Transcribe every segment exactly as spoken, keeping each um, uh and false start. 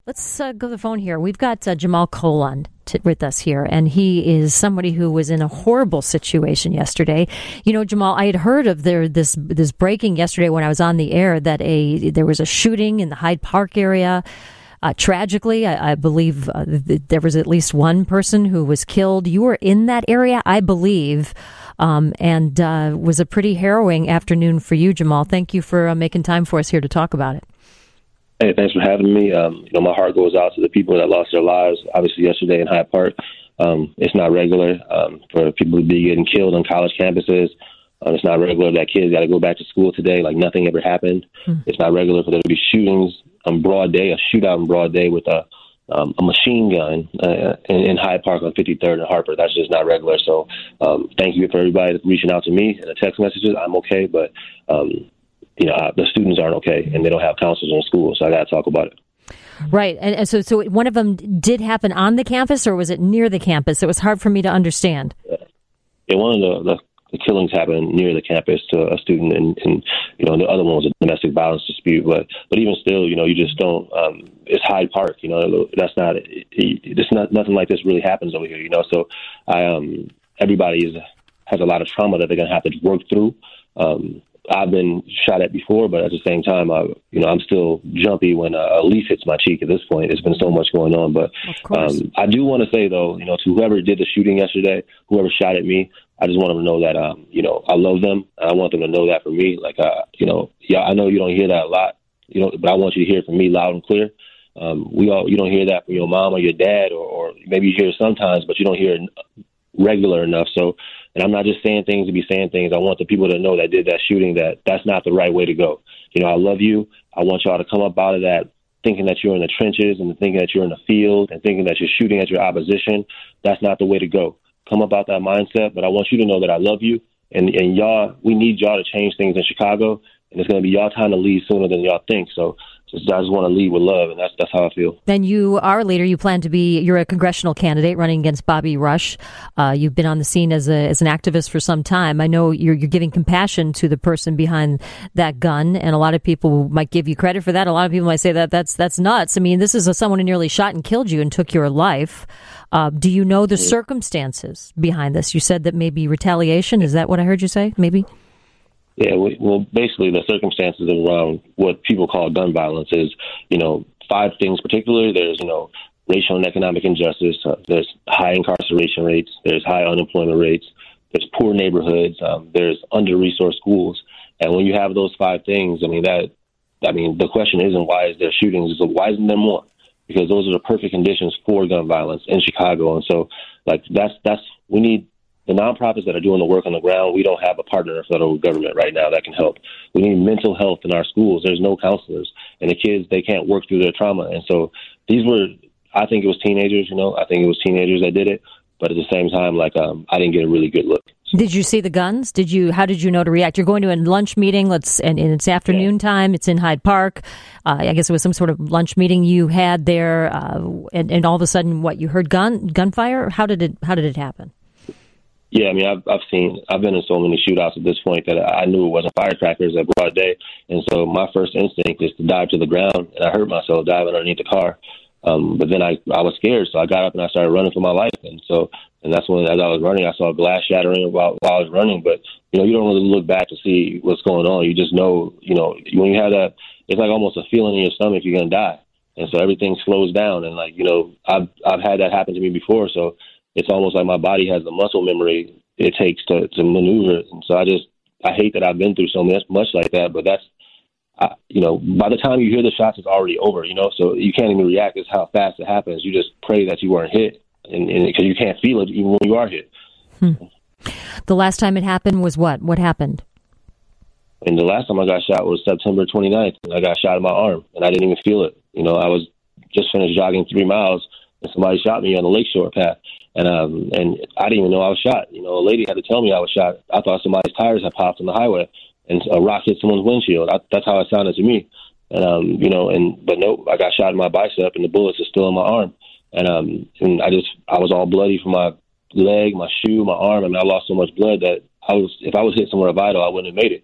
Let's uh, go to the phone here. We've got uh, Jamal Koland t- with us here, and he is somebody who was in a horrible situation yesterday. You know, Jamal, I had heard of there this this breaking yesterday when I was on the air that a there was a shooting in the Hyde Park area. Uh, tragically, I, I believe uh, th- there was at least one person who was killed. You were in that area, I believe, um, and uh, was a pretty harrowing afternoon for you, Jamal. Thank you for uh, making time for us here to talk about it. Hey, thanks for having me. Um, you know, my heart goes out to the people that lost their lives, obviously, yesterday in Hyde Park. Um, it's not regular um, for people to be getting killed on college campuses. Um, it's not regular that kids got to go back to school today like nothing ever happened. Hmm. It's not regular for there to be shootings on broad day, a shootout in broad day with a, um, a machine gun uh, in, in Hyde Park on fifty-third and Harper. That's just not regular. So um, thank you for everybody reaching out to me in the text messages. I'm okay, but um you know, the students aren't okay, and they don't have counselors in school, so I got to talk about it. Right, and, and so so one of them did happen on the campus, or was it near the campus? It was hard for me to understand. Yeah, one of the, the, the killings happened near the campus to a student, and, and you know, the other one was a domestic violence dispute. But but even still, you know, you just don't. Um, it's Hyde Park, you know. That's not. It, it's not nothing like this really happens over here, you know. So I um everybody is has a lot of trauma that they're gonna have to work through. Um, I've been shot at before, but at the same time, I, you know, I'm still jumpy when a leaf hits my cheek at this point. There's been so much going on. But um, I do want to say, though, you know, to whoever did the shooting yesterday, whoever shot at me, I just want them to know that, um, you know, I love them. And I want them to know that from me. Like, uh, you know, yeah, I know you don't hear that a lot, you know, but I want you to hear it from me loud and clear. Um, we all, you don't hear that from your mom or your dad, or, or maybe you hear it sometimes, but you don't hear it regular enough. So, and I'm not just saying things to be saying things. I want the people to know that did that shooting that that's not the right way to go. You know, I love you. I want y'all to come up out of that thinking that you're in the trenches and thinking that you're in the field and thinking that you're shooting at your opposition. That's not the way to go. Come up out that mindset. But I want you to know that I love you. And, and y'all, we need y'all to change things in Chicago. And it's going to be y'all time to leave sooner than y'all think. So just, I just want to lead with love, and that's that's how I feel. Then you are a leader. You plan to be, you're a congressional candidate running against Bobby Rush. Uh, you've been on the scene as a as an activist for some time. I know you're you're giving compassion to the person behind that gun, and a lot of people might give you credit for that. A lot of people might say that that's that's nuts. I mean, this is a, someone who nearly shot and killed you and took your life. Uh, do you know the circumstances behind this? You said that maybe retaliation. Is that what I heard you say? Maybe. Yeah, well, basically the circumstances around what people call gun violence is, you know, five things particularly. There's, you know, racial and economic injustice. Uh, there's high incarceration rates. There's high unemployment rates. There's poor neighborhoods. Um, there's under-resourced schools. And when you have those five things, I mean, that, I mean, the question isn't why is there shootings, it's why isn't there more? Because those are the perfect conditions for gun violence in Chicago. And so, like, that's, that's, we need the nonprofits that are doing the work on the ground. We don't have a partner in the federal government right now that can help. We need mental health in our schools. There's no counselors, and the kids, they can't work through their trauma. And so these were, I think it was teenagers, you know, I think it was teenagers that did it. But at the same time, like, um, I didn't get a really good look. Did you see the guns? Did you? How did you know to react? You're going to a lunch meeting. Let's and, and it's afternoon yeah. time. It's in Hyde Park. Uh, I guess it was some sort of lunch meeting you had there, uh, and, and all of a sudden, what you heard gun gunfire? How did it? How did it happen? Yeah, I mean, I've I've seen I've been in so many shootouts at this point that I knew it wasn't firecrackers at broad day, and so my first instinct is to dive to the ground, and I hurt myself diving underneath the car. Um, but then I, I was scared, so I got up and I started running for my life. And so, and that's when, as I was running, I saw glass shattering while, while I was running. But, you know, you don't really look back to see what's going on. You just know, you know, when you have that, it's like almost a feeling in your stomach, you're going to die. And so everything slows down. And, like, you know, I've, I've had that happen to me before. So it's almost like my body has the muscle memory it takes to, to maneuver. And so I just, I hate that I've been through so much, much like that. But that's, I, you know, by the time you hear the shots, it's already over, you know, so you can't even react. It's how fast it happens. You just pray that you weren't hit, and because you can't feel it even when you are hit. Hmm. The last time it happened was what? What happened? And the last time I got shot was September twenty-ninth. And I got shot in my arm, and I didn't even feel it. You know, I was just finished jogging three miles, and somebody shot me on the Lakeshore path. And um, and I didn't even know I was shot. You know, a lady had to tell me I was shot. I thought somebody's tires had popped on the highway, and a rock hit someone's windshield. I, that's how it sounded to me. And, um, you know, and, but no, I got shot in my bicep, and the bullets are still in my arm. And, um, and I just, I was all bloody from my leg, my shoe, my arm. I mean, I lost so much blood that I was, if I was hit somewhere vital, I wouldn't have made it.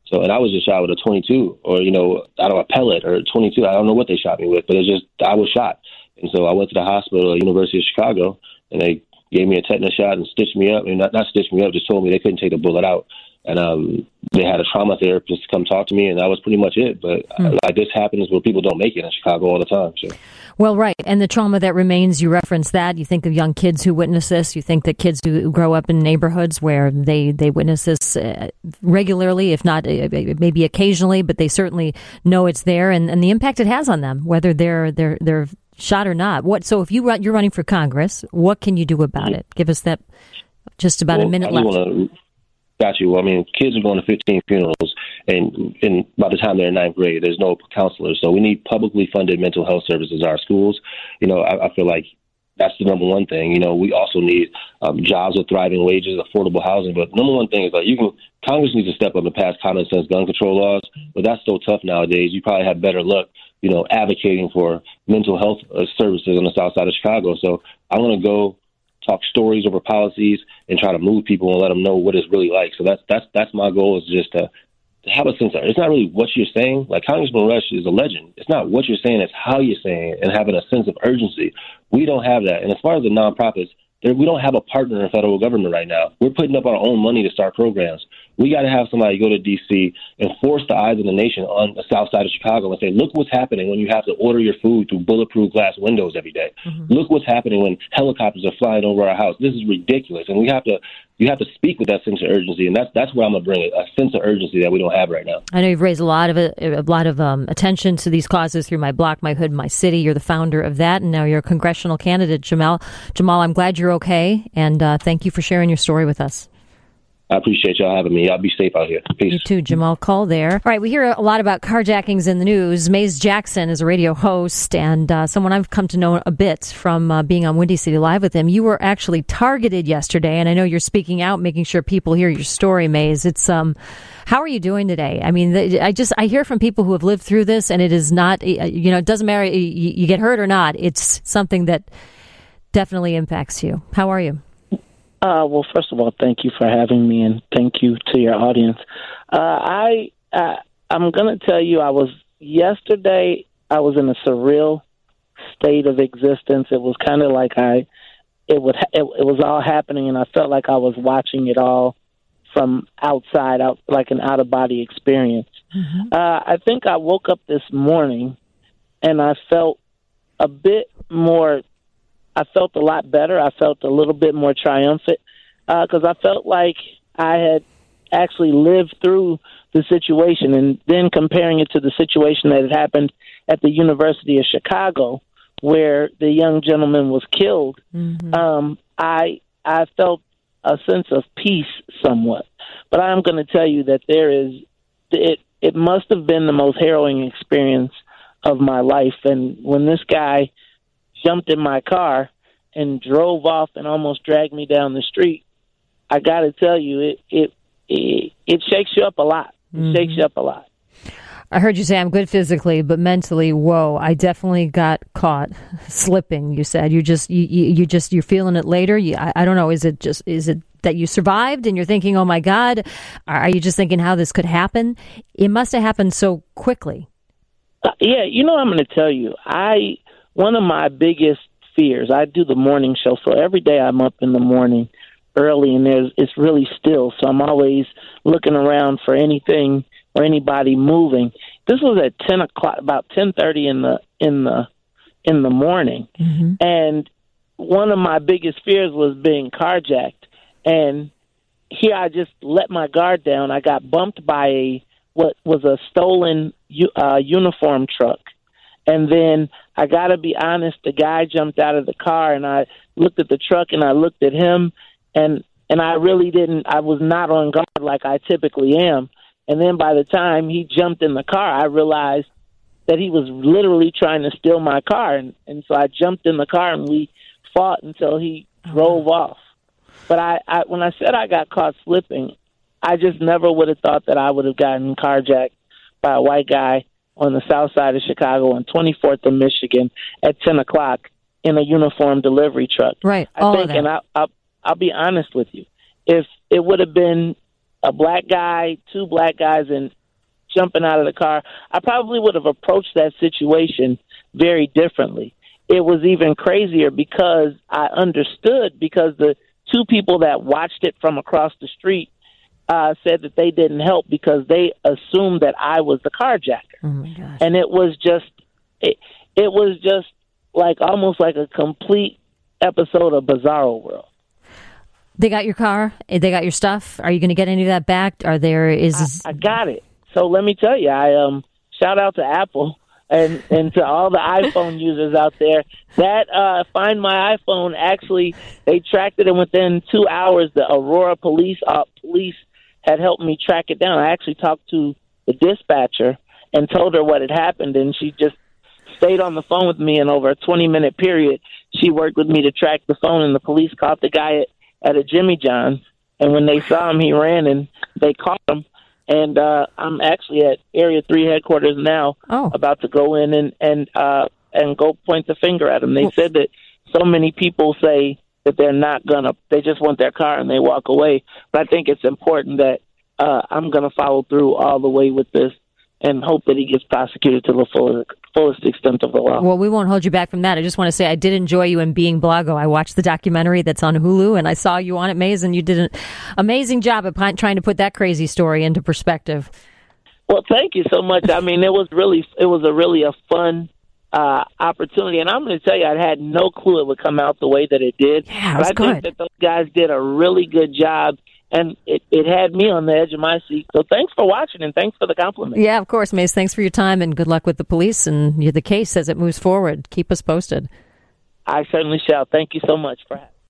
So, and I was just shot with a twenty-two, or you know, I don't know, a pellet or a twenty-two. I don't know what they shot me with, but it's just I was shot, and so I went to the hospital at University of Chicago, and they gave me a tetanus shot and stitched me up. I mean, not not stitched me up, just told me they couldn't take the bullet out, and um, they had a trauma therapist come talk to me, and that was pretty much it. But mm. like this happens where people don't make it in Chicago all the time. So. Well, right. And the trauma that remains, you reference that. You think of young kids who witness this. You think that kids who grow up in neighborhoods where they, they witness this uh, regularly, if not uh, maybe occasionally, but they certainly know it's there, and, and the impact it has on them, whether they're they're they're shot or not. What? So if you run, you're running for Congress, what can you do about it? Give us that just about well, a minute I left. Wanna, got you. Well, I mean, kids are going to fifteen funerals, and, and by the time they're in ninth grade, there's no counselors. So we need publicly funded mental health services in our schools. You know, I, I feel like that's the number one thing. You know, we also need um, jobs with thriving wages, affordable housing. But number one thing is like you can Congress needs to step up and pass common sense gun control laws. But that's so tough nowadays. You probably have better luck, you know, advocating for mental health uh, services on the south side of Chicago. So I want to go talk stories over policies and try to move people and let them know what it's really like. So that's that's that's my goal, is just to, to have a sense of, it's not really what you're saying. Like Congressman Rush is a legend. It's not what you're saying, it's how you're saying it and having a sense of urgency. We don't have that. And as far as the nonprofits, there, we don't have a partner in the federal government right now. We're putting up our own money to start programs. We got to have somebody go to D C and force the eyes of the nation on the south side of Chicago and say, look what's happening when you have to order your food through bulletproof glass windows every day. Mm-hmm. Look what's happening when helicopters are flying over our house. This is ridiculous. And we have to you have to speak with that sense of urgency. And that's that's where I'm going to bring it, a sense of urgency that we don't have right now. I know you've raised a lot of a, a lot of um, attention to these causes through My Block, My Hood, My City. You're the founder of that, and now you're a congressional candidate, Jamal. Jamal, I'm glad you're okay, and uh, thank you for sharing your story with us. I appreciate y'all having me. Y'all be safe out here. Peace. You too, Jamal Cole there. All right, we hear a lot about carjackings in the news. Maze Jackson is a radio host and uh, someone I've come to know a bit from uh, being on Windy City Live with him. You were actually targeted yesterday, and I know you're speaking out, making sure people hear your story, Maze. It's um, how are you doing today? I mean, I just I hear from people who have lived through this, and it is not, you know, it doesn't matter you, you get hurt or not. It's something that definitely impacts you. How are you? Uh, well, first of all, thank you for having me, and thank you to your audience. Uh, I, uh, I'm going to tell you, I was, yesterday, I was in a surreal state of existence. It was kind of like I, it was, it, it was all happening, and I felt like I was watching it all from outside, out like an out-of-body experience. Mm-hmm. Uh, I think I woke up this morning, and I felt a bit more I felt a lot better. I felt a little bit more triumphant because uh, I felt like I had actually lived through the situation. And then comparing it to the situation that had happened at the University of Chicago, where the young gentleman was killed, mm-hmm. um, I I felt a sense of peace somewhat. But I'm going to tell you that there is it. It must have been the most harrowing experience of my life. And when this guy jumped in my car and drove off and almost dragged me down the street, I got to tell you, it, it it it shakes you up a lot. It mm-hmm. shakes you up a lot. I heard you say I'm good physically, but mentally, whoa! I definitely got caught slipping. You said you just you you, you just you're feeling it later. You, I, I don't know. Is it just is it that you survived and you're thinking, oh my God? Are you just thinking how this could happen? It must have happened so quickly. Uh, yeah, you know, I'm going to tell you, I one of my biggest fears. I do the morning show, so every day I'm up in the morning early, and there's it's really still. So I'm always looking around for anything or anybody moving. This was at ten o'clock, about ten thirty in the in the in the morning, mm-hmm. and one of my biggest fears was being carjacked. And here I just let my guard down. I got bumped by a what was a stolen uh, uniform truck. And then I got to be honest, the guy jumped out of the car, and I looked at the truck and I looked at him, and, and I really didn't, I was not on guard like I typically am. And then by the time he jumped in the car, I realized that he was literally trying to steal my car. And, and so I jumped in the car and we fought until he drove off. But I, I when I said I got caught slipping, I just never would have thought that I would have gotten carjacked by a white guy on the south side of Chicago on twenty-fourth and Michigan at ten o'clock in a uniform delivery truck. Right. I think, and I, I'll, I'll be honest with you, if it would have been a black guy, two black guys, and jumping out of the car, I probably would have approached that situation very differently. It was even crazier because I understood, because the two people that watched it from across the street uh, said that they didn't help because they assumed that I was the carjacker. Oh my gosh. And it was just, it, it was just like almost like a complete episode of Bizarro World. They got your car? They got your stuff? Are you going to get any of that back? Are there, is... I, I got it. So let me tell you, I um shout out to Apple and, and to all the iPhone users out there. That uh, Find My iPhone, actually, they tracked it, and within two hours, the Aurora police uh, police had helped me track it down. I actually talked to the dispatcher and told her what had happened, and she just stayed on the phone with me, and over a twenty-minute period, she worked with me to track the phone, and the police caught the guy at at a Jimmy John's, and when they saw him, he ran, and they caught him. And uh, I'm actually at Area three headquarters now, oh. about to go in and and uh, and go point the finger at him. They well, said that so many people say that they're not gonna, they just want their car and they walk away. But I think it's important that uh, I'm gonna follow through all the way with this and hope that he gets prosecuted to the fullest, fullest extent of the law. Well, we won't hold you back from that. I just want to say I did enjoy you in Being Blago. I watched the documentary that's on Hulu, and I saw you on it, Maze, and you did an amazing job at trying to put that crazy story into perspective. Well, thank you so much. I mean, it was really, it was a really a fun uh, opportunity, and I'm going to tell you, I had no clue it would come out the way that it did. Yeah, it was but I good. think that those guys did a really good job. And it, it had me on the edge of my seat. So thanks for watching, and thanks for the compliment. Yeah, of course, Mace. Thanks for your time, and good luck with the police and the case as it moves forward. Keep us posted. I certainly shall. Thank you so much for having me.